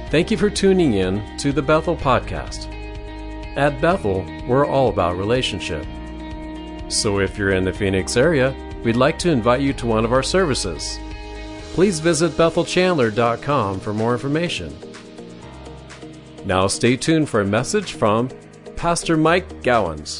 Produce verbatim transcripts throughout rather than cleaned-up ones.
Thank you for tuning in to the Bethel Podcast. At Bethel, we're all about relationship. So if you're in the Phoenix area, we'd like to invite you to one of our services. Please visit bethel chandler dot com for more information. Now stay tuned for a message from Pastor Mike Gowans.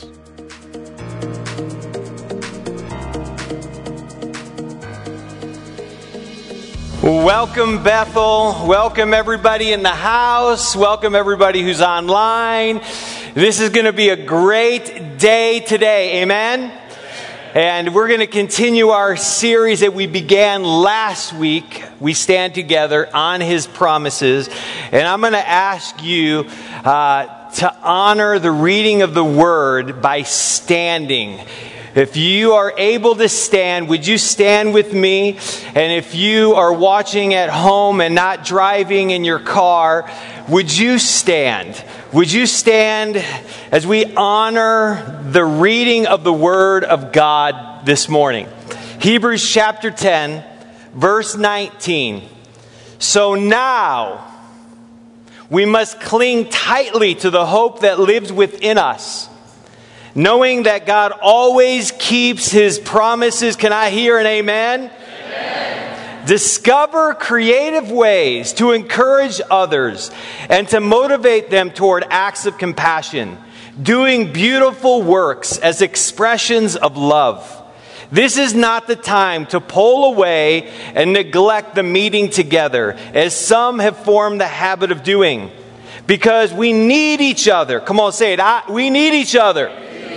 Welcome, Bethel. Welcome, everybody in the house. Welcome, everybody who's online. This is going to be a great day today. Amen? And we're going to continue our series that we began last week. We stand together on His promises. And I'm going to ask you uh, to honor the reading of the Word by standing. If you are able to stand, would you stand with me? And if you are watching at home and not driving in your car, would you stand? Would you stand as we honor the reading of the Word of God this morning? Hebrews chapter ten, verse nineteen. So now we must cling tightly to the hope that lives within us, knowing that God always keeps His promises. Can I hear an amen? Amen. Discover creative ways to encourage others and to motivate them toward acts of compassion, doing beautiful works as expressions of love. This is not the time to pull away and neglect the meeting together, as some have formed the habit of doing, because we need each other. Come on, say it. I, we need each other.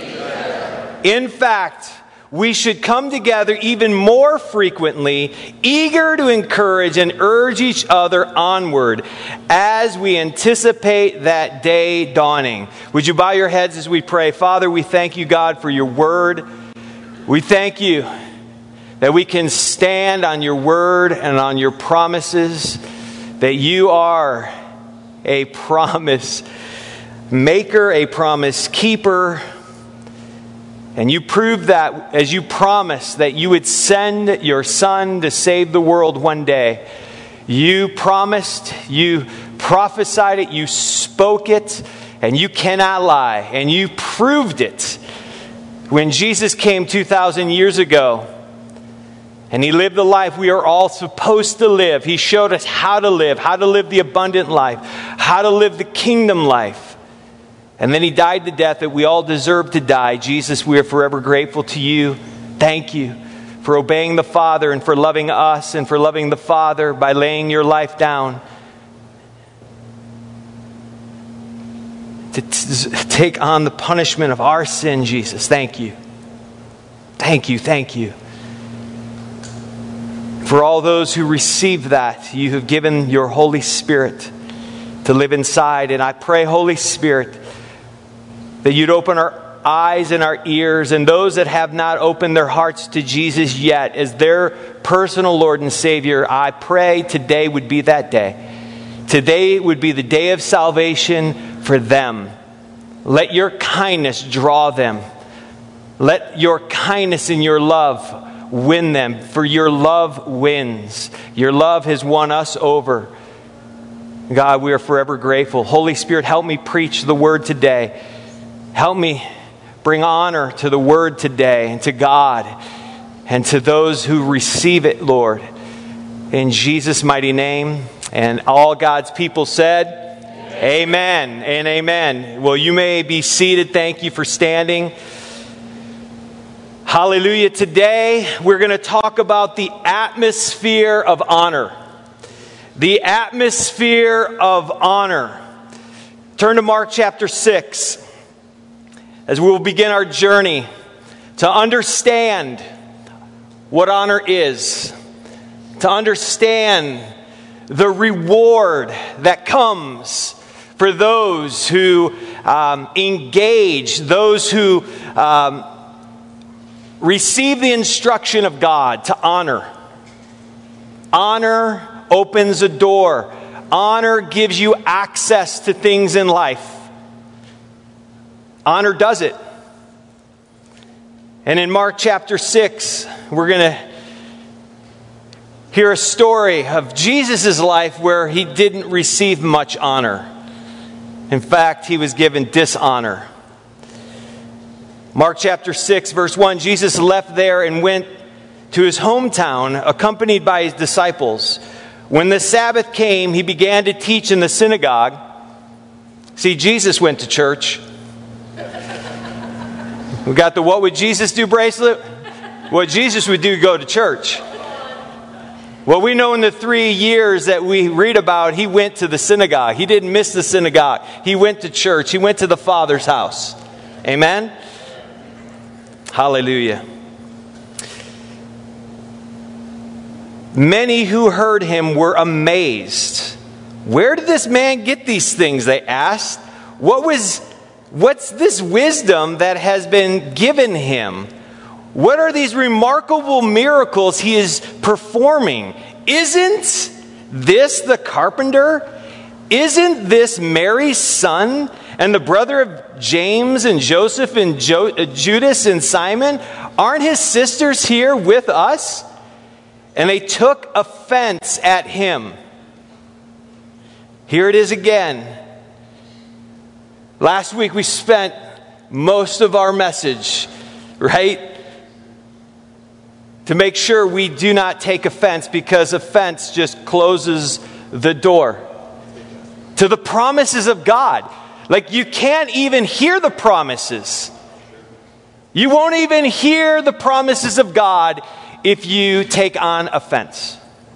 In fact, we should come together even more frequently, eager to encourage and urge each other onward as we anticipate that day dawning. Would you bow your heads as we pray? Father, we thank you, God, for your word. We thank you that we can stand on your word and on your promises, that you are a promise maker, a promise keeper. And you proved that as you promised that you would send your Son to save the world one day. You promised, you prophesied it, you spoke it, and you cannot lie. And you proved it when Jesus came two thousand years ago. And He lived the life we are all supposed to live. He showed us how to live, how to live the abundant life, how to live the kingdom life. And then He died the death that we all deserve to die. Jesus, we are forever grateful to you. Thank you for obeying the Father and for loving us and for loving the Father by laying your life down to t- take on the punishment of our sin, Jesus. Thank you. Thank you, thank you. For all those who receive that, you have given your Holy Spirit to live inside. And I pray, Holy Spirit, that you'd open our eyes and our ears, and those that have not opened their hearts to Jesus yet as their personal Lord and Savior, I pray today would be that day. Today would be the day of salvation for them. Let your kindness draw them. Let your kindness and your love win them, for your love wins. Your love has won us over. God, we are forever grateful. Holy Spirit, help me preach the word today. Help me bring honor to the word today and to God and to those who receive it, Lord. In Jesus' mighty name. And all God's people said, amen, amen and amen. Well, you may be seated. Thank you for standing. Hallelujah. Today, we're going to talk about the atmosphere of honor. The atmosphere of honor. Turn to Mark chapter six. As we will begin our journey to understand what honor is, to understand the reward that comes for those who um, engage, those who um, receive the instruction of God to honor. Honor opens a door. Honor gives you access to things in life. Honor does it. And in Mark chapter six, we're going to hear a story of Jesus' life where he didn't receive much honor. In fact, he was given dishonor. Mark chapter six, verse one, Jesus left there and went to his hometown, accompanied by his disciples. When the Sabbath came, he began to teach in the synagogue. See, Jesus went to church. We got the "What would Jesus do" bracelet. What Jesus would do, go to church. Well, we know in the three years that we read about, he went to the synagogue. He didn't miss the synagogue. He went to church. He went to the Father's house. Amen? Hallelujah. Many who heard him were amazed. Where did this man get these things, they asked. What was, what's this wisdom that has been given him? What are these remarkable miracles he is performing? Isn't this the carpenter? Isn't this Mary's son and the brother of James and Joseph and jo- uh, Judas and Simon? Aren't his sisters here with us? And they took offense at him. Here it is again. Last week we spent most of our message, right? To make sure we do not take offense, because offense just closes the door to the promises of God. Like, you can't even hear the promises. You won't even hear the promises of God if you take on offense.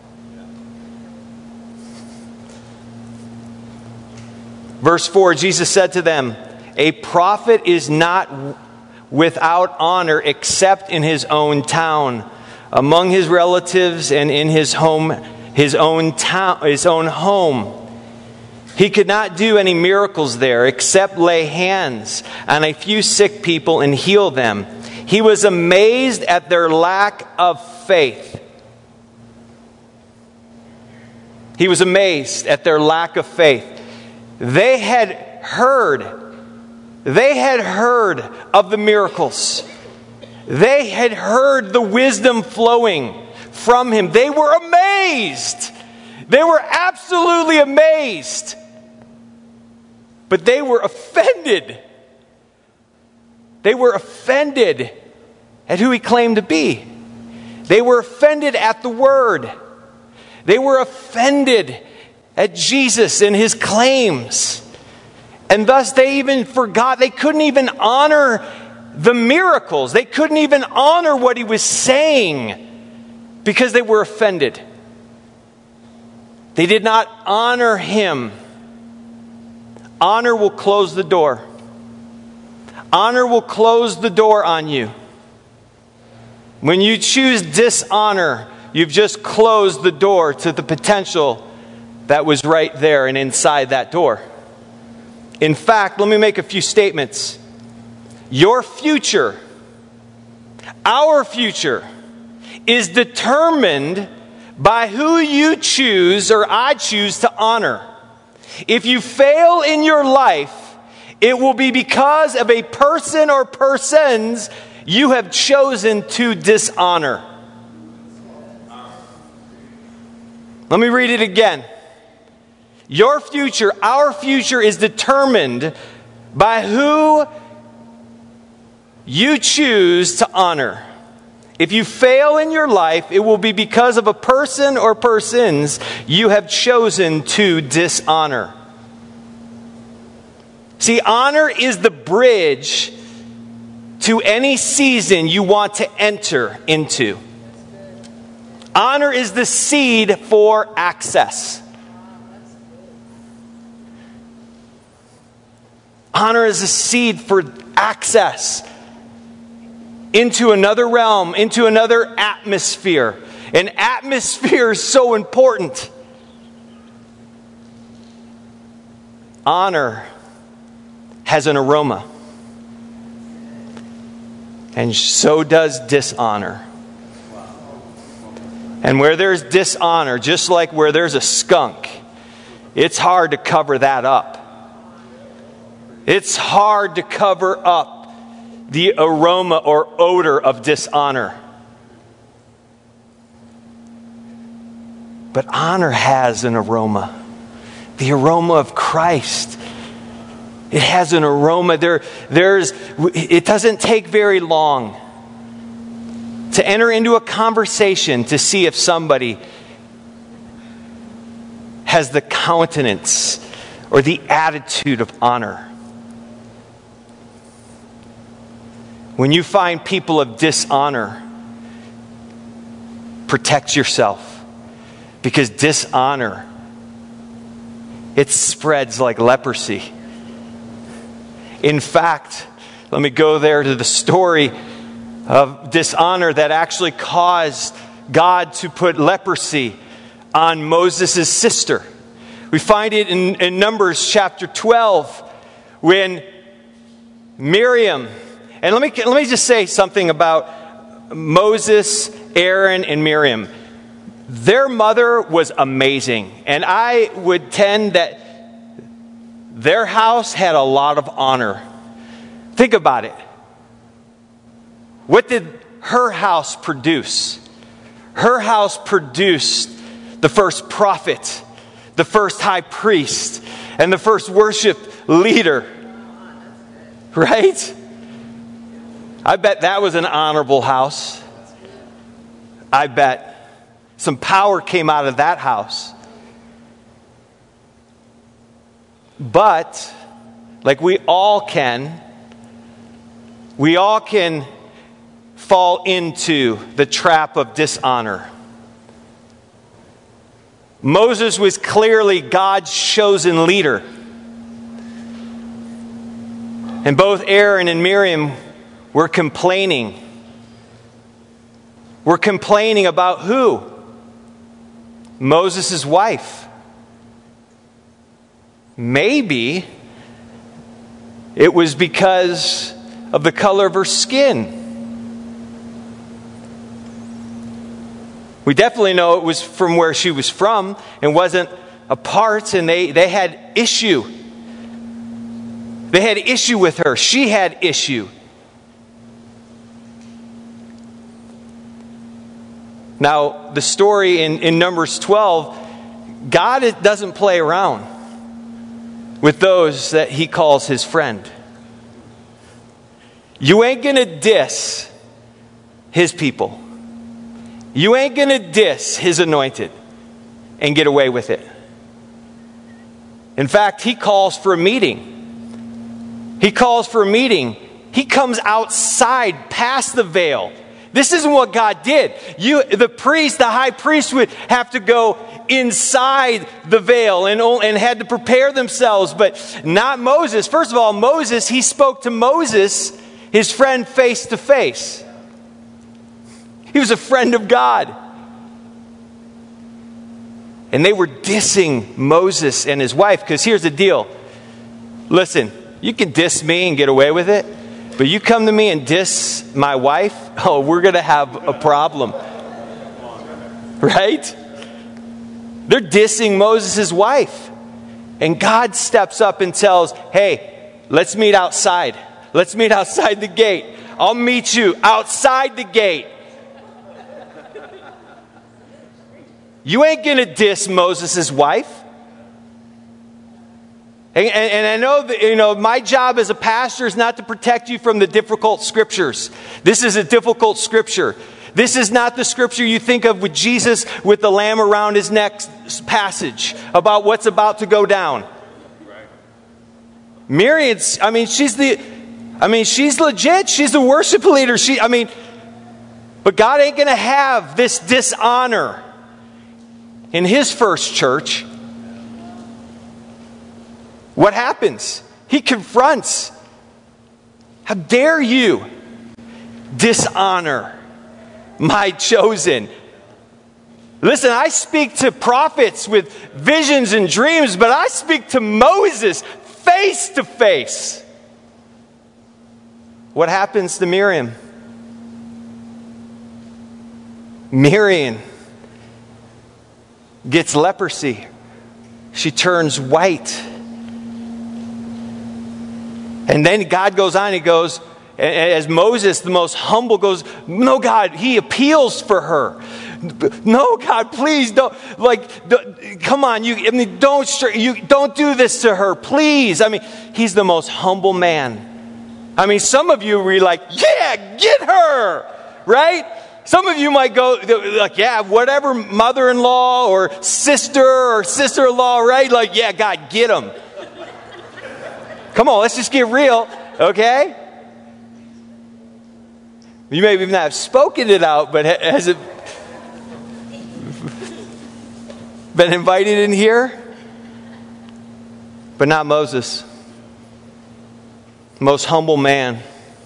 Verse four, Jesus said to them, "A prophet is not without honor except in his own town, among his relatives, and in his home, his own town, his own home. He could not do any miracles there except lay hands on a few sick people and heal them. He was amazed at their lack of faith." He was amazed at their lack of faith. They had heard, they had heard of the miracles. They had heard the wisdom flowing from him. They were amazed. They were absolutely amazed. But they were offended. They were offended at who he claimed to be. They were offended at the word. They were offended at Jesus and his claims. And thus they even forgot, they couldn't even honor the miracles. They couldn't even honor what he was saying because they were offended. They did not honor him. Honor will close the door. Honor will close the door on you. When you choose dishonor, you've just closed the door to the potential that was right there and inside that door. In fact, let me make a few statements. Your future, our future, is determined by who you choose or I choose to honor. If you fail in your life, it will be because of a person or persons you have chosen to dishonor. Let me read it again. Your future, our future, is determined by who you choose to honor. If you fail in your life, it will be because of a person or persons you have chosen to dishonor. See, honor is the bridge to any season you want to enter into. Honor is the seed for access. Honor is a seed for access into another realm, into another atmosphere. An atmosphere is so important. Honor has an aroma. And so does dishonor. And where there's dishonor, just like where there's a skunk, it's hard to cover that up. It's hard to cover up the aroma or odor of dishonor. But honor has an aroma. The aroma of Christ. It has an aroma. There, there's, it doesn't take very long to enter into a conversation to see if somebody has the countenance or the attitude of honor. When you find people of dishonor, protect yourself, because dishonor, it spreads like leprosy. In fact, let me go there to the story of dishonor that actually caused God to put leprosy on Moses' sister. We find it in, in Numbers chapter twelve when Miriam, and let me, let me just say something about Moses, Aaron, and Miriam. Their mother was amazing, and I would tend that their house had a lot of honor. Think about it. What did her house produce? Her house produced the first prophet, the first high priest, and the first worship leader. Right? I bet that was an honorable house. I bet some power came out of that house. But, like we all can, we all can fall into the trap of dishonor. Moses was clearly God's chosen leader. And both Aaron and Miriam were complaining. Were complaining about who? Moses' wife. Maybe it was because of the color of her skin. We definitely know it was from where she was from and wasn't a part, and they, they had issue. They had issue with her. She had issue. Now, the story in, in Numbers twelve, God doesn't play around with those that he calls his friend. You ain't going to diss his people. You ain't going to diss his anointed and get away with it. In fact, he calls for a meeting. He calls for a meeting. He comes outside past the veil. This isn't what God did. You, the priest, the high priest would have to go inside the veil and, and had to prepare themselves, but not Moses. First of all, Moses, he spoke to Moses, his friend, face to face. He was a friend of God. And they were dissing Moses and his wife, because here's the deal. Listen, you can diss me and get away with it, but you come to me and diss my wife, oh, we're going to have a problem. Right? They're dissing Moses' wife. And God steps up and tells, hey, let's meet outside. Let's meet outside the gate. I'll meet you outside the gate. You ain't going to diss Moses' wife. And, and, and I know that, you know, my job as a pastor is not to protect you from the difficult scriptures. This is a difficult scripture. This is not the scripture you think of with Jesus with the lamb around his neck passage about what's about to go down. Miriam, I mean, she's the, I mean, she's legit. She's the worship leader. She, I mean, but God ain't going to have this dishonor in his first church. What happens? He confronts. How dare you dishonor my chosen? Listen, I speak to prophets with visions and dreams, but I speak to Moses face to face. What happens to Miriam? Miriam gets leprosy. She turns white. And then God goes on, he goes, as Moses, the most humble, goes, no, God, he appeals for her. No, God, please don't. Like, don't, come on, you. I mean, don't you don't do this to her, please. I mean, he's the most humble man. I mean, some of you were like, yeah, get her, right? Some of you might go like, yeah, whatever, mother-in-law or sister or sister-in-law, right? Like, yeah, God, get them. Come on, let's just get real, okay? You may even not have spoken it out, but has it been invited in here? But not Moses. Most humble man.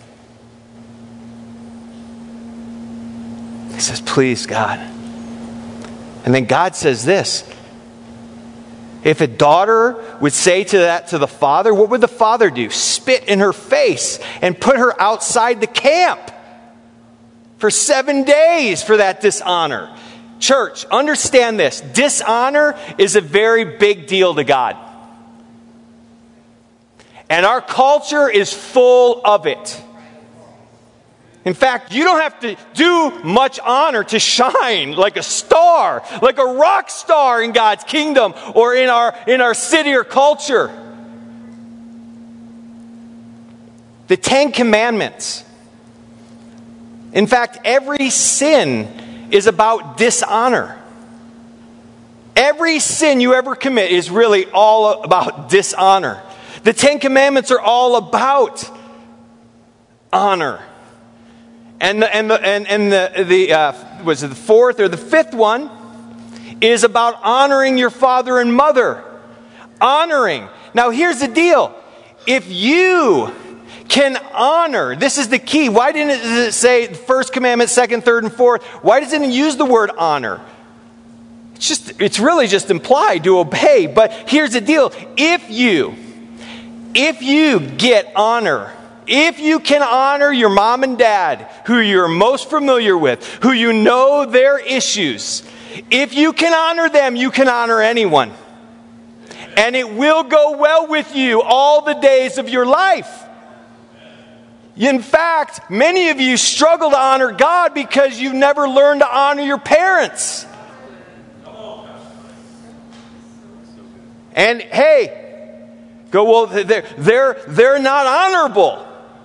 He says, please, God. And then God says this. If a daughter would say to that to the father, what would the father do? Spit in her face and put her outside the camp for seven days for that dishonor. Church, understand this. Dishonor is a very big deal to God. And our culture is full of it. In fact, you don't have to do much honor to shine like a star, like a rock star in God's kingdom or in our, in our city or culture. The Ten Commandments. In fact, every sin is about dishonor. Every sin you ever commit is really all about dishonor. The Ten Commandments are all about honor. And the, and the, and, and the, the uh, was it the fourth or the fifth one is about honoring your father and mother. Honoring. Now here's the deal. If you can honor, this is the key. Why didn't it say first commandment, second, third, and fourth? Why doesn't it use the word honor? It's just, it's really just implied to obey. But here's the deal. If you, if you get honor, if you can honor your mom and dad, who you're most familiar with, who you know their issues, if you can honor them, you can honor anyone. And it will go well with you all the days of your life. In fact, many of you struggle to honor God because you've never learned to honor your parents. And hey, go, well, they're, they're, they're not honorable.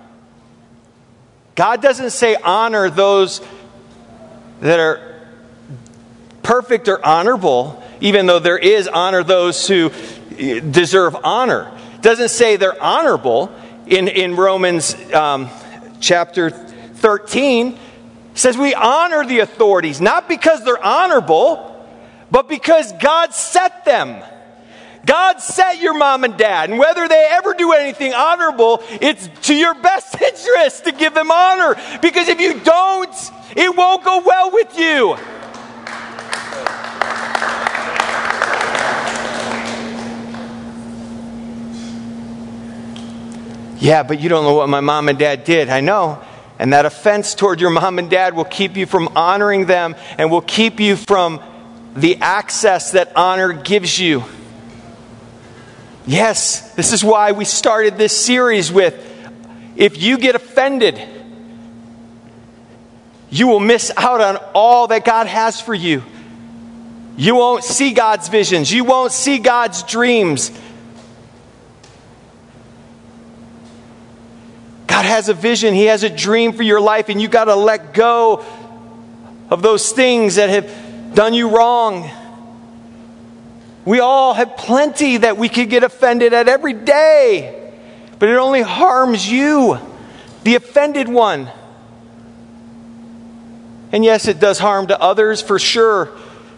God doesn't say honor those that are perfect or honorable, even though there is honor those who deserve honor. It doesn't say they're honorable. In, in Romans um, chapter thirteen, it says we honor the authorities, not because they're honorable, but because God set them. God set your mom and dad, and whether they ever do anything honorable, it's to your best interest to give them honor. Because if you don't, it won't go well with you. Yeah, but you don't know what my mom and dad did. I know. And that offense toward your mom and dad will keep you from honoring them and will keep you from the access that honor gives you. Yes, this is why we started this series with, if you get offended, you will miss out on all that God has for you. You won't see God's visions. You won't see God's dreams. God has a vision. He has a dream for your life, and you got to let go of those things that have done you wrong. We all have plenty that we could get offended at every day, but it only harms you, the offended one. And yes, it does harm to others for sure.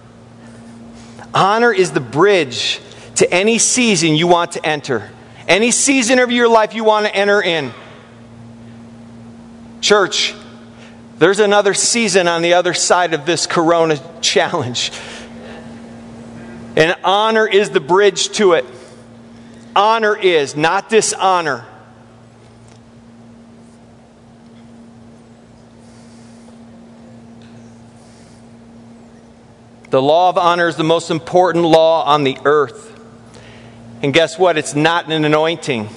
Honor is the bridge to any season you want to enter, any season of your life you want to enter in. Church, there's another season on the other side of this Corona challenge. And honor is the bridge to it. Honor is, not dishonor. The law of honor is the most important law on the earth. And guess what? It's not an anointing.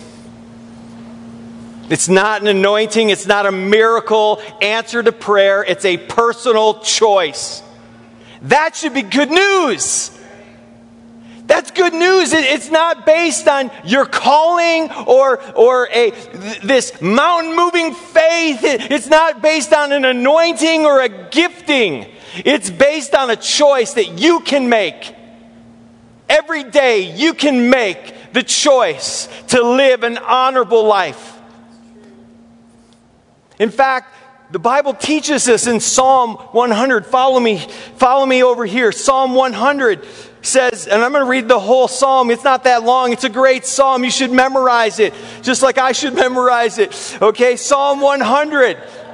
It's not an anointing. It's not a miracle answer to prayer. It's a personal choice. That should be good news. That's good news. It's not based on your calling or or a this mountain-moving faith. It's not based on an anointing or a gifting. It's based on a choice that you can make. Every day you can make the choice to live an honorable life. In fact, the Bible teaches us in Psalm one hundred. Follow me, follow me over here. Psalm one hundred says, and I'm going to read the whole psalm. It's not that long. It's a great psalm. You should memorize it, just like I should memorize it. Okay, Psalm one hundred.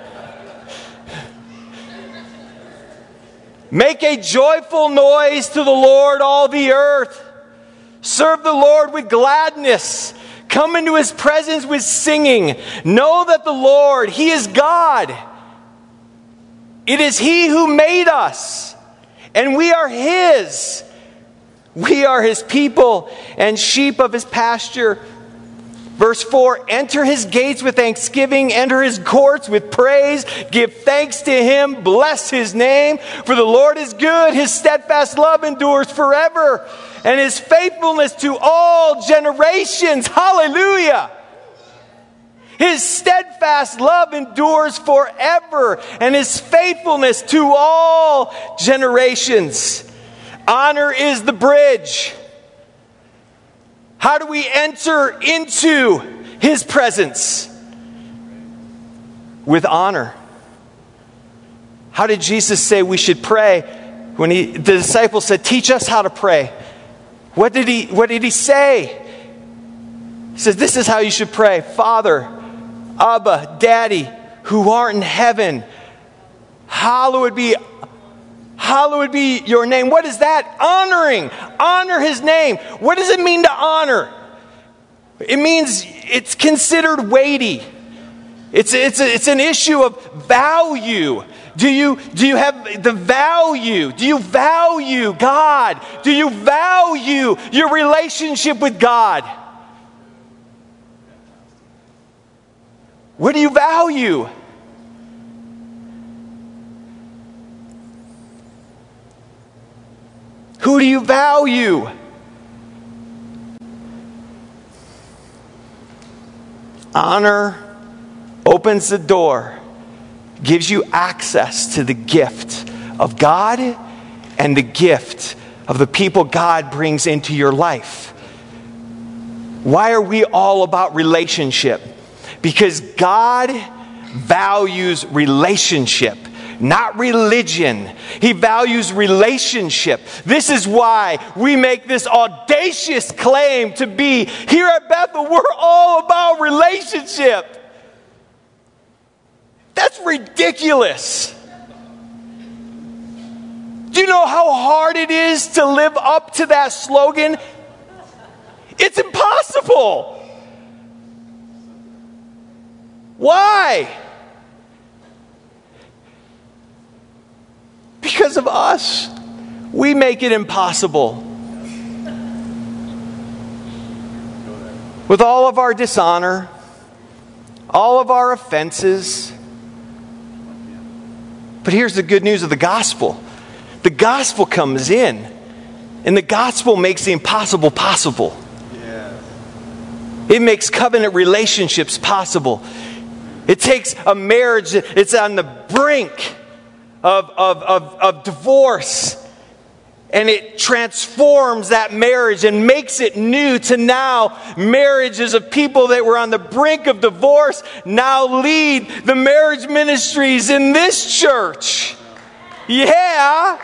Make a joyful noise to the Lord, all the earth. Serve the Lord with gladness. Come into His presence with singing. Know that the Lord, He is God. It is He who made us, and we are His. We are His people and sheep of His pasture. Verse four, enter His gates with thanksgiving, enter His courts with praise, give thanks to Him, bless His name, for the Lord is good, His steadfast love endures forever, and His faithfulness to all generations. Hallelujah! His steadfast love endures forever, and His faithfulness to all generations. Honor is the bridge. How do we enter into His presence? With honor. How did Jesus say we should pray when he, the disciples said, teach us how to pray? What did he, what did he say? He says, this is how you should pray. Father, Abba, Daddy, who art in heaven, hallowed be Hallowed be your name. What is that? Honoring. Honor His name. What does it mean to honor? It means it's considered weighty. It's, it's, a, it's an issue of value. Do you, do you have the value? Do you value God? Do you value your relationship with God? What do you value? Who do you value? Honor opens the door, gives you access to the gift of God and the gift of the people God brings into your life. Why are we all about relationship? Because God values relationship. Not religion. He values relationship. This is why we make this audacious claim to be here at Bethel. We're all about relationship. That's ridiculous. Do you know how hard it is to live up to that slogan? It's impossible. Why? Because of us. We make it impossible. With all of our dishonor, all of our offenses. But here's the good news of the gospel. The gospel comes in, and the gospel makes the impossible possible. Yeah. It makes covenant relationships possible. It takes a marriage that's on the brink Of, of, of, of divorce, and it transforms that marriage and makes it new to now marriages of people that were on the brink of divorce now lead the marriage ministries in this church. Yeah.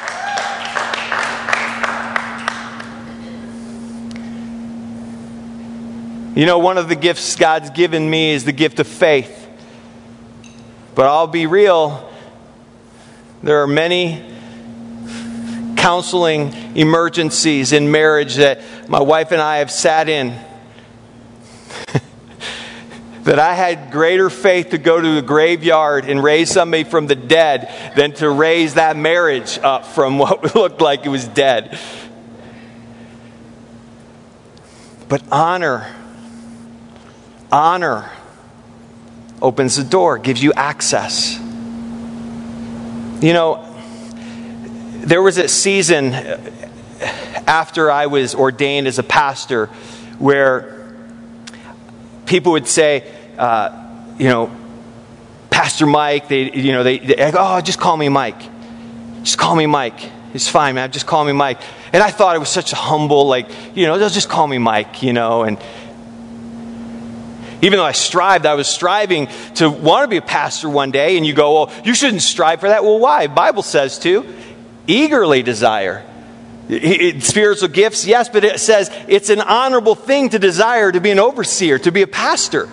You know, one of the gifts God's given me is the gift of faith. But I'll be real. There are many counseling emergencies in marriage that my wife and I have sat in. That I had greater faith to go to the graveyard and raise somebody from the dead than to raise that marriage up from what looked like it was dead. But honor, honor opens the door, gives you access. You know, there was a season after I was ordained as a pastor where people would say, uh, you know, Pastor Mike, they, you know, they, they, oh, just call me Mike. Just call me Mike. It's fine, man. Just call me Mike. And I thought it was such a humble, like, you know, they'll just call me Mike, you know. And even though I strived, I was striving to want to be a pastor one day. And you go, well, you shouldn't strive for that. Well, why? The Bible says to. Eagerly desire. It, it, spiritual gifts, yes, but it says it's an honorable thing to desire to be an overseer, to be a pastor.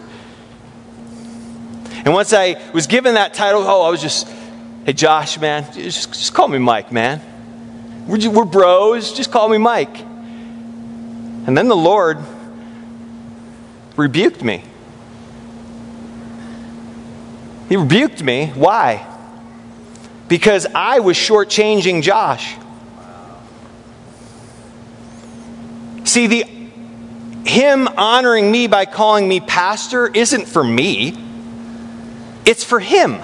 And once I was given that title, oh, I was just, hey, Josh, man, just, just call me Mike, man. We're, just, we're bros, just call me Mike. And then the Lord rebuked me. He rebuked me. Why? Because I was shortchanging Josh. See, the him honoring me by calling me pastor isn't for me. It's for him.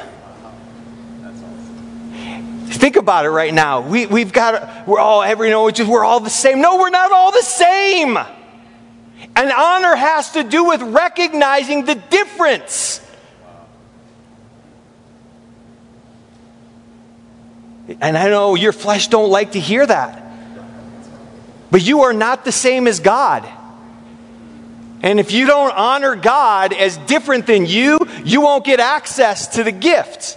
Think about it right now. We, we've got, we're all, every, you know, just, we're all the same. No, we're not all the same. And honor has to do with recognizing the difference. And I know your flesh don't like to hear that. But you are not the same as God. And if you don't honor God as different than you, you won't get access to the gift.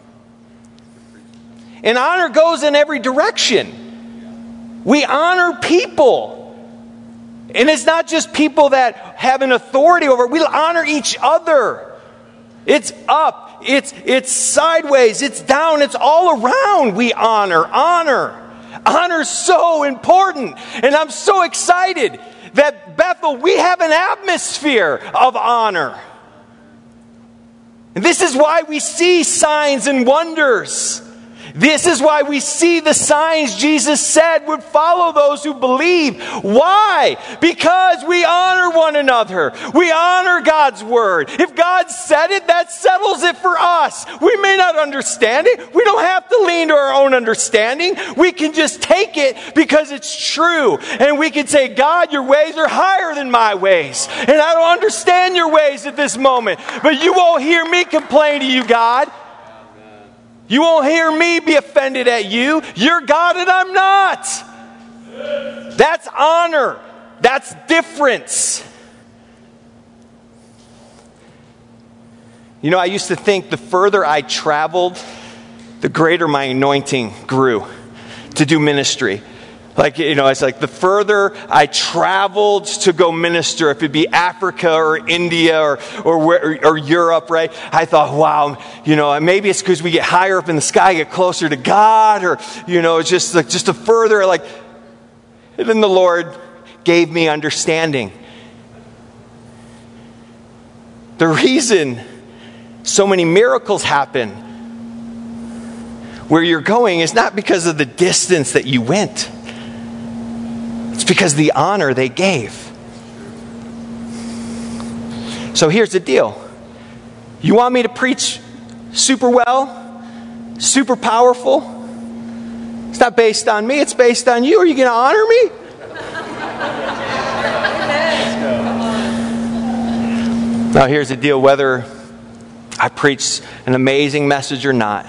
And honor goes in every direction. We honor people. And it's not just people that have an authority over. We honor each other. It's up. It's, it's sideways. It's down. It's all around. We honor. Honor. Honor is so important. And I'm so excited that Bethel, we have an atmosphere of honor. And this is why we see signs and wonders. This is why we see the signs Jesus said would follow those who believe. Why? Because we honor one another. We honor God's word. If God said it, that settles it for us. We may not understand it. We don't have to lean to our own understanding. We can just take it because it's true. And we can say, God, your ways are higher than my ways. And I don't understand your ways at this moment. But you won't hear me complain to you, God. You won't hear me be offended at you. You're God and I'm not. That's honor. That's difference. You know, I used to think the further I traveled, the greater my anointing grew to do ministry. Like, you know, it's like the further I traveled to go minister, if it'd be Africa or India or or, where, or Europe, right? I thought, wow, you know, maybe it's because we get higher up in the sky, get closer to God, or, you know, just like just a further, like, and then the Lord gave me understanding. The reason so many miracles happen where you're going is not because of the distance that you went. It's because of the honor they gave. So here's the deal. You want me to preach super well, super powerful? It's not based on me, it's based on you. Are you going to honor me? Now here's the deal. Whether I preach an amazing message or not,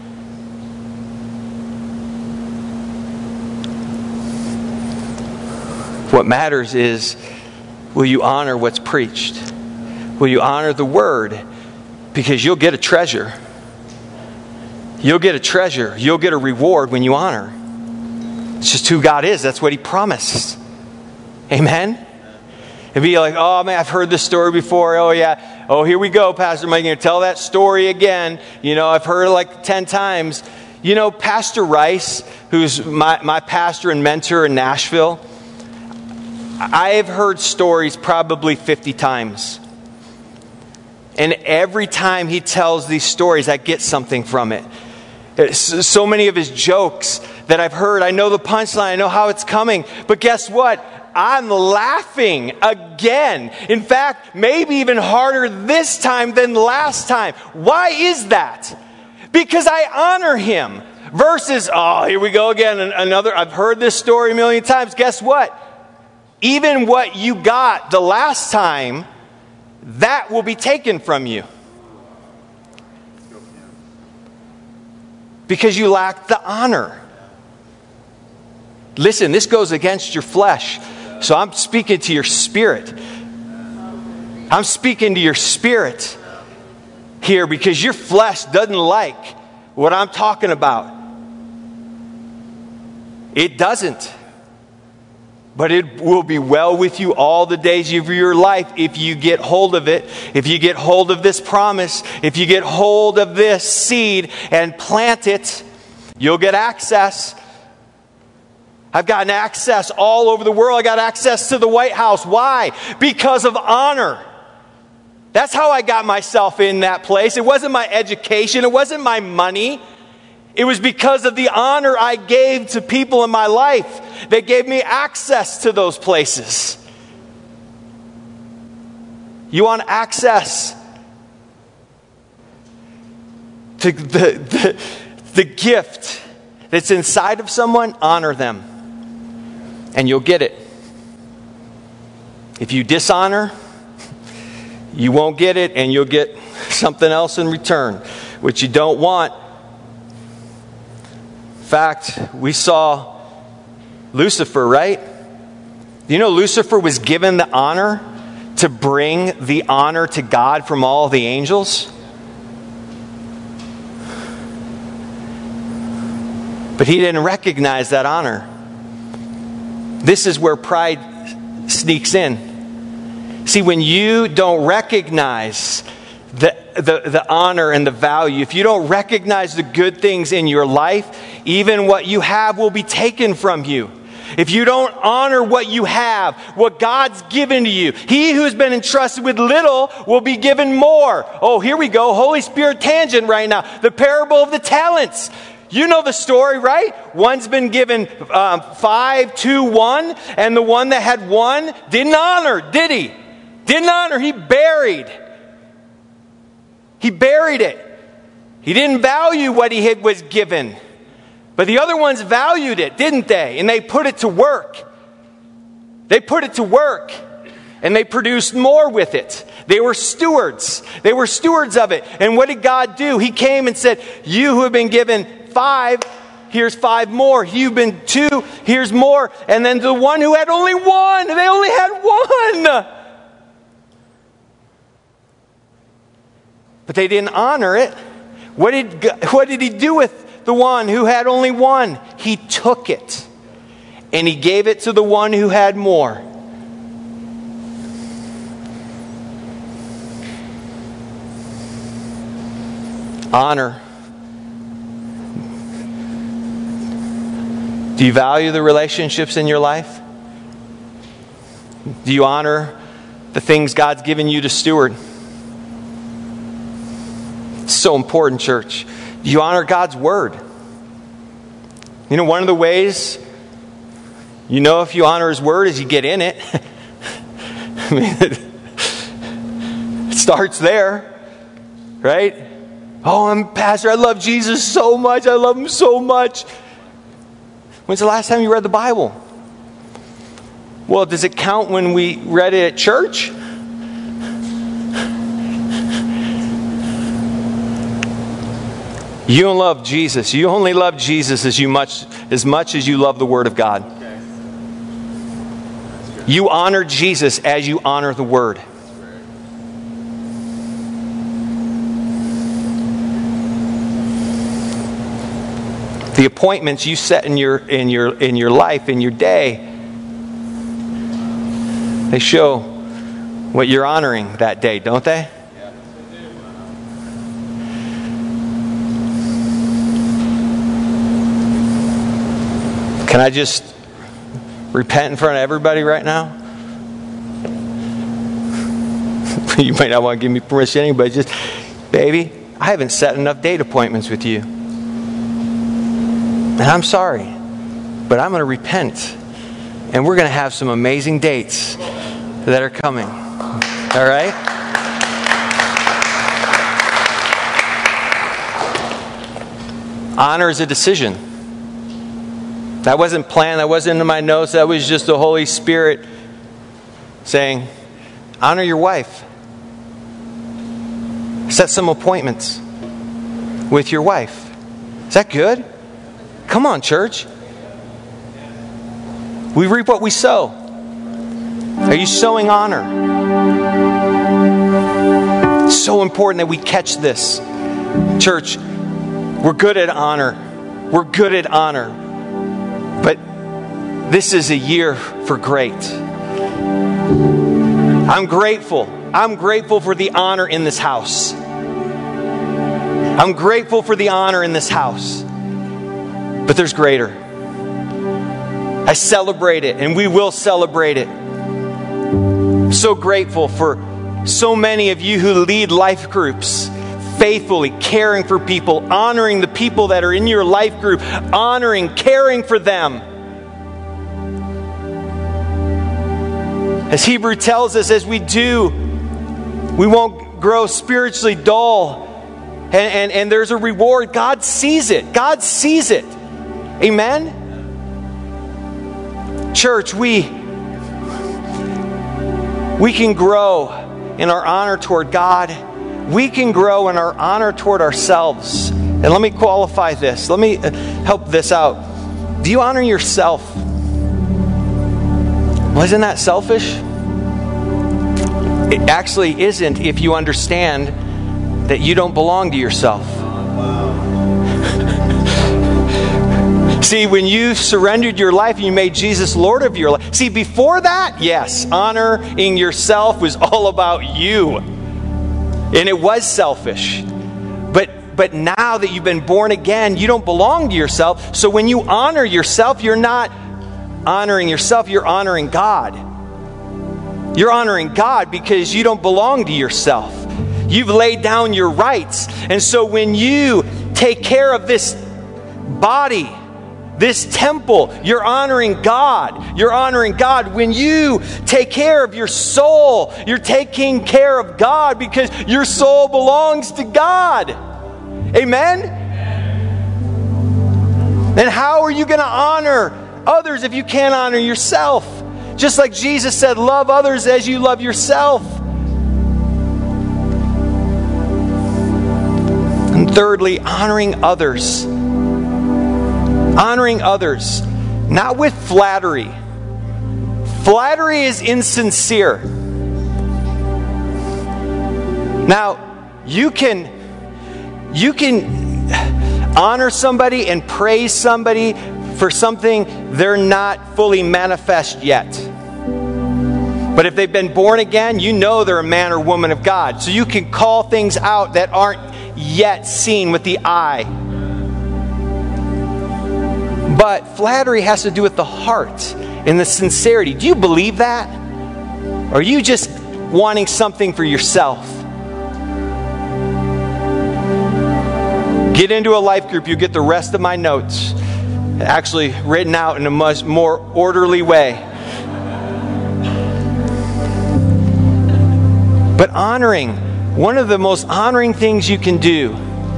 what matters is, will you honor what's preached? Will you honor the word? Because you'll get a treasure. You'll get a treasure. You'll get a reward when you honor. It's just who God is. That's what He promised. Amen? And be like, oh man, I've heard this story before. Oh yeah. Oh, here we go, Pastor Mike. You're going to tell that story again. You know, I've heard it like ten times. You know, Pastor Rice, who's my, my pastor and mentor in Nashville, I've heard stories probably fifty times. And every time he tells these stories, I get something from it. So many of his jokes that I've heard, I know the punchline, I know how it's coming. But guess what? I'm laughing again. In fact, maybe even harder this time than last time. Why is that? Because I honor him. Versus, oh, here we go again. Another, I've heard this story a million times. Guess what? Even what you got the last time, that will be taken from you. Because you lacked the honor. Listen, this goes against your flesh. So I'm speaking to your spirit. I'm speaking to your spirit here because your flesh doesn't like what I'm talking about. It doesn't. But it will be well with you all the days of your life if you get hold of it, if you get hold of this promise, if you get hold of this seed and plant it, you'll get access. I've gotten access all over the world. I got access to the White House. Why? Because of honor. That's how I got myself in that place. It wasn't my education. It wasn't my money. It was because of the honor I gave to people in my life. They gave me access to those places. You want access to the, the, the gift that's inside of someone? Honor them. And you'll get it. If you dishonor, you won't get it, and you'll get something else in return, which you don't want. In fact, we saw Lucifer, right? You know, Lucifer was given the honor to bring the honor to God from all the angels. But he didn't recognize that honor. This is where pride sneaks in. See, when you don't recognize the, the, the honor and the value, if you don't recognize the good things in your life, even what you have will be taken from you. If you don't honor what you have, what God's given to you, he who's been entrusted with little will be given more. Oh, here we go. Holy Spirit tangent right now. The parable of the talents. You know the story, right? One's been given um, five, two, one, and the one that had one didn't honor, did he? Didn't honor. He buried. He buried it. He didn't value what he had was given. But the other ones valued it, didn't they? And they put it to work. They put it to work. And they produced more with it. They were stewards. They were stewards of it. And what did God do? He came and said, you who have been given five, here's five more. You've been two, here's more. And then the one who had only one, they only had one. But they didn't honor it. What did, what did he do with the one who had only one? He took it and he gave it to the one who had more. Honor. Do you value the relationships in your life? Do you honor the things God's given you to steward? It's so important, church. Do you honor God's word? You know, one of the ways you know if you honor his word is you get in it. I mean, it starts there, right? Oh, I'm a pastor. I love Jesus so much. I love him so much. When's the last time you read the Bible? Well, does it count when we read it at church? You don't love Jesus. You only love Jesus as you much as much as you love the Word of God. Okay. You honor Jesus as you honor the Word. The appointments you set in your in your in your life, in your day, they show what you're honoring that day, don't they? Can I just repent in front of everybody right now? You might not want to give me permission, but just, baby, I haven't set enough date appointments with you. And I'm sorry, but I'm going to repent. And we're going to have some amazing dates that are coming. All right? Honor is a decision. That wasn't planned. That wasn't in my notes. That was just the Holy Spirit saying, honor your wife. Set some appointments with your wife. Is that good? Come on, church. We reap what we sow. Are you sowing honor? It's so important that we catch this. Church, we're good at honor. We're good at honor. But this is a year for great. I'm grateful. I'm grateful for the honor in this house. I'm grateful for the honor in this house. But there's greater. I celebrate it, and we will celebrate it. I'm so grateful for so many of you who lead life groups, faithfully caring for people, honoring the people that are in your life group, honoring, caring for them. As Hebrew tells us, as we do, we won't grow spiritually dull. And, and, and there's a reward. God sees it. God sees it. Amen? Church, we, we can grow in our honor toward God. We can grow in our honor toward ourselves. And let me qualify this. Let me help this out. Do you honor yourself? Well, isn't that selfish? It actually isn't if you understand that you don't belong to yourself. See, when you surrendered your life and you made Jesus Lord of your life. See, before that, yes, honoring yourself was all about you. And it was selfish. But but now that you've been born again, you don't belong to yourself. So when you honor yourself, you're not honoring yourself, you're honoring God. You're honoring God because you don't belong to yourself. You've laid down your rights. And so when you take care of this body, this temple, you're honoring God. You're honoring God. When you take care of your soul, you're taking care of God because your soul belongs to God. Amen? And how are you going to honor others if you can't honor yourself? Just like Jesus said, love others as you love yourself. And thirdly, honoring others. Honoring others, not with flattery. Flattery is insincere. Now, you can you can honor somebody and praise somebody for something they're not fully manifest yet. But if they've been born again, you know they're a man or woman of God. So you can call things out that aren't yet seen with the eye. But flattery has to do with the heart and the sincerity. Do you believe that? Or are you just wanting something for yourself? Get into a life group, you get the rest of my notes actually written out in a much more orderly way. But honoring, one of the most honoring things you can do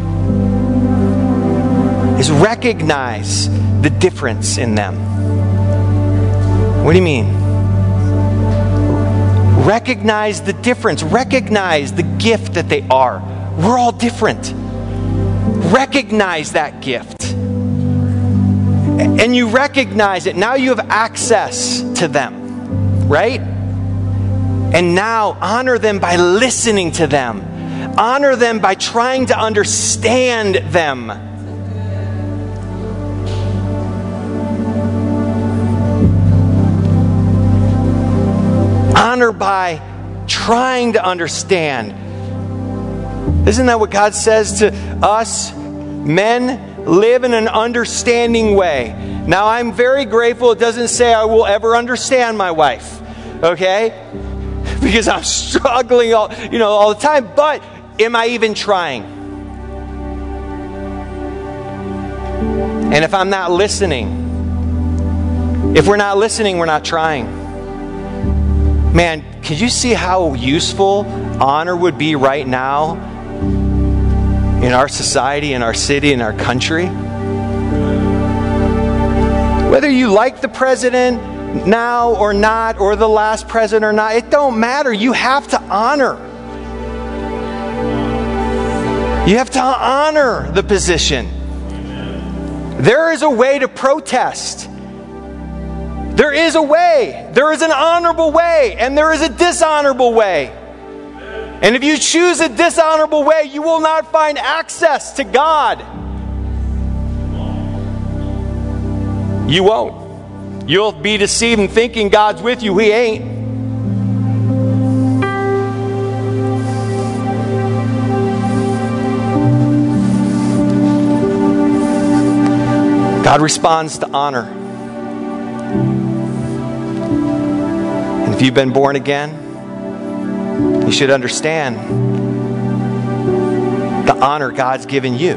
is recognize the difference in them. What do you mean? Recognize the difference. Recognize the gift that they are. We're all different. Recognize that gift. And you recognize it. Now you have access to them. Right? And now honor them by listening to them. Honor them by trying to understand them. Honor by trying to understand. Isn't that what God says to us? Men, live in an understanding way. Now, I'm very grateful it doesn't say I will ever understand my wife. Okay? Because I'm struggling all, you know, all the time. But am I even trying? And if I'm not listening, if we're not listening, we're not trying. Man, can you see how useful honor would be right now in our society, in our city, in our country? Whether you like the president now or not, or the last president or not, it don't matter. You have to honor. You have to honor the position. There is a way to protest. There is a way. There is an honorable way, and there is a dishonorable way. And if you choose a dishonorable way, you will not find access to God. You won't. You'll be deceived in thinking God's with you. He ain't. God responds to honor. And if you've been born again, you should understand the honor God's given you.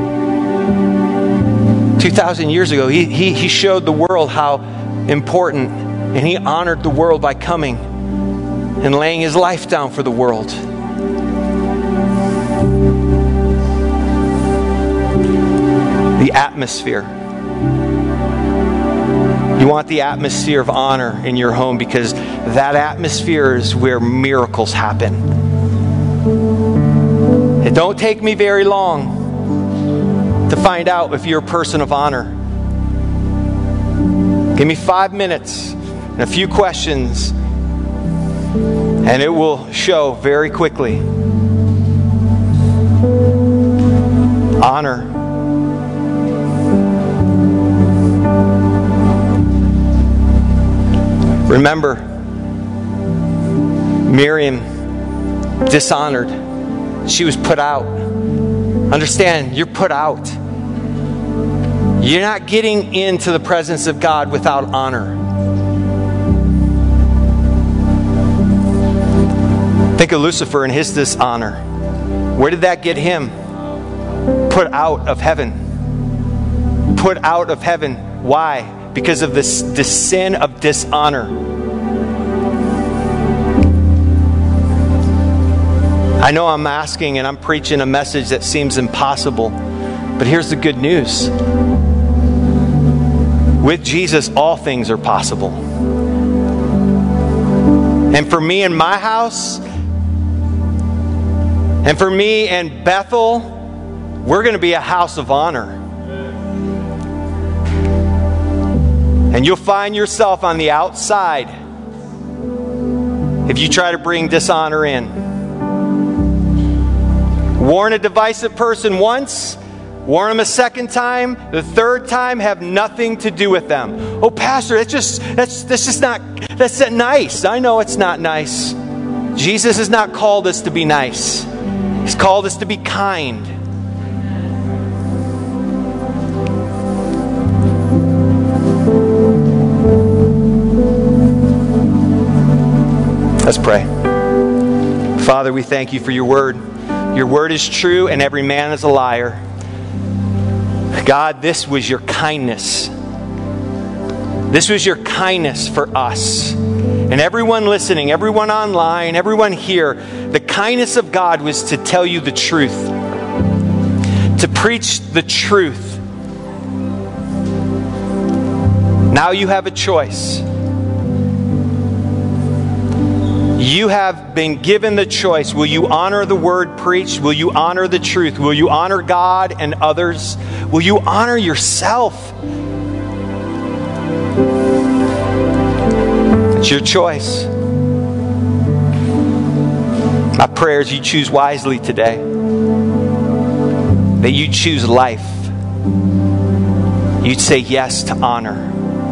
two thousand years ago, he, he, he showed the world how important, and He honored the world by coming and laying His life down for the world. The atmosphere. You want the atmosphere of honor in your home, because that atmosphere is where miracles happen. It don't take me very long to find out if you're a person of honor. Give me five minutes and a few questions, and it will show very quickly. Honor. Remember, Miriam dishonored. She was put out. Understand, you're put out. You're not getting into the presence of God without honor. Think of Lucifer and his dishonor. Where did that get him? Put out of heaven. Put out of heaven. Why? Because of this, this sin of dishonor. I know I'm asking and I'm preaching a message that seems impossible, but here's the good news. With Jesus, all things are possible. And for me and my house, and for me and Bethel, we're going to be a house of honor. And you'll find yourself on the outside if you try to bring dishonor in. Warn a divisive person once, warn them a second time, the third time, have nothing to do with them. Oh, Pastor, that's just that's that's just not that's not nice. I know it's not nice. Jesus has not called us to be nice. He's called us to be kind. Let's pray. Father, we thank you for your word. Your word is true and every man is a liar. God, this was your kindness. This was your kindness for us. And everyone listening, everyone online, everyone here, the kindness of God was to tell you the truth. To preach the truth. Now you have a choice. You have been given the choice. Will you honor the word preached? Will you honor the truth? Will you honor God and others? Will you honor yourself? It's your choice. My prayer is you choose wisely today. That you choose life. You'd say yes to honor.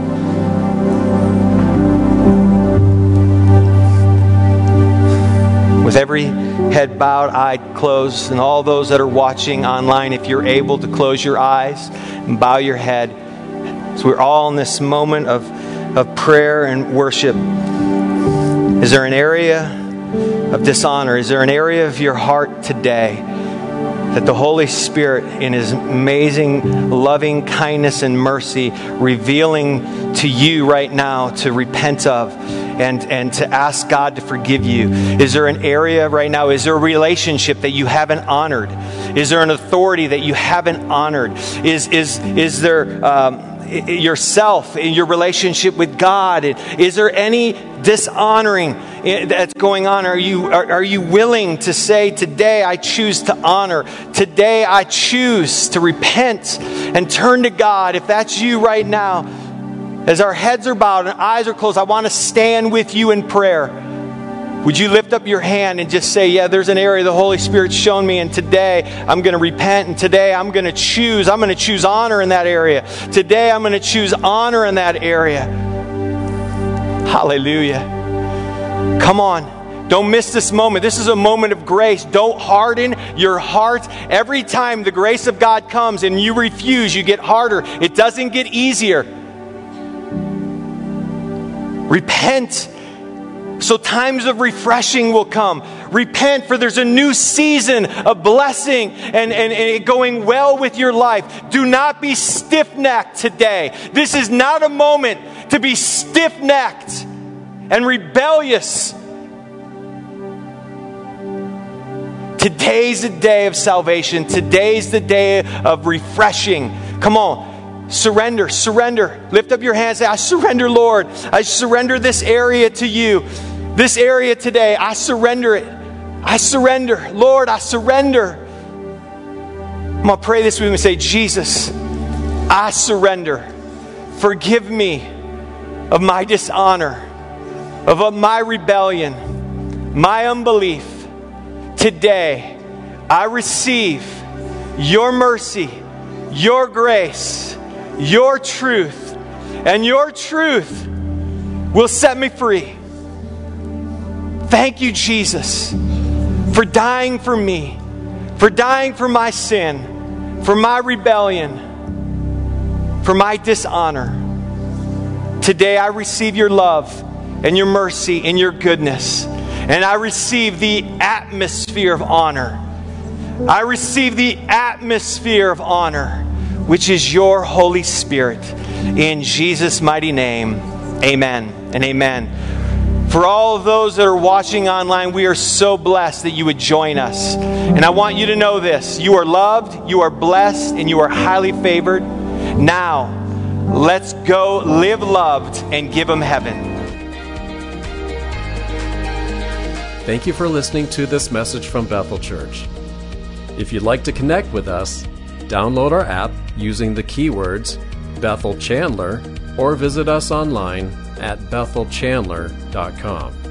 With every head bowed, eye closed, and all those that are watching online, if you're able to close your eyes and bow your head. So we're all in this moment of, of prayer and worship. Is there an area of dishonor? Is there an area of your heart today that the Holy Spirit, in His amazing loving kindness and mercy, revealing to you right now to repent of and, and to ask God to forgive you? Is there an area right now? Is there a relationship that you haven't honored? Is there an authority that you haven't honored? Is is is there um, yourself, in your relationship with God? Is there any dishonoring that's going on? Are you, are, are you willing to say, today I choose to honor. Today I choose to repent and turn to God? If that's you right now, as our heads are bowed and eyes are closed, I want to stand with you in prayer. Would you lift up your hand and just say, yeah, there's an area the Holy Spirit's shown me, and today I'm going to repent, and today I'm going to choose. I'm going to choose honor in that area. Today I'm going to choose honor in that area. Hallelujah. Come on. Don't miss this moment. This is a moment of grace. Don't harden your heart. Every time the grace of God comes and you refuse, you get harder. It doesn't get easier. Repent, so times of refreshing will come. Repent, for there's a new season of blessing and, and, and it going well with your life. Do not be stiff-necked today. This is not a moment to be stiff-necked and rebellious. Today's the day of salvation. Today's the day of refreshing. Come on. Surrender, surrender. Lift up your hands. Say, I surrender, Lord. I surrender this area to you. This area today, I surrender it. I surrender. Lord, I surrender. I'm going to pray this with me. Say, Jesus, I surrender. Forgive me of my dishonor, of my rebellion, my unbelief. Today, I receive your mercy, your grace, your truth, and your truth will set me free. Thank you, Jesus, for dying for me, for dying for my sin, for my rebellion, for my dishonor. Today I receive your love and your mercy and your goodness, and I receive the atmosphere of honor. I receive the atmosphere of honor, which is your Holy Spirit. In Jesus' mighty name, amen and amen. For all of those that are watching online, we are so blessed that you would join us. And I want you to know this. You are loved, you are blessed, and you are highly favored. Now, let's go live loved and give them heaven. Thank you for listening to this message from Bethel Church. If you'd like to connect with us, download our app using the keywords Bethel Chandler, or visit us online at bethel chandler dot com.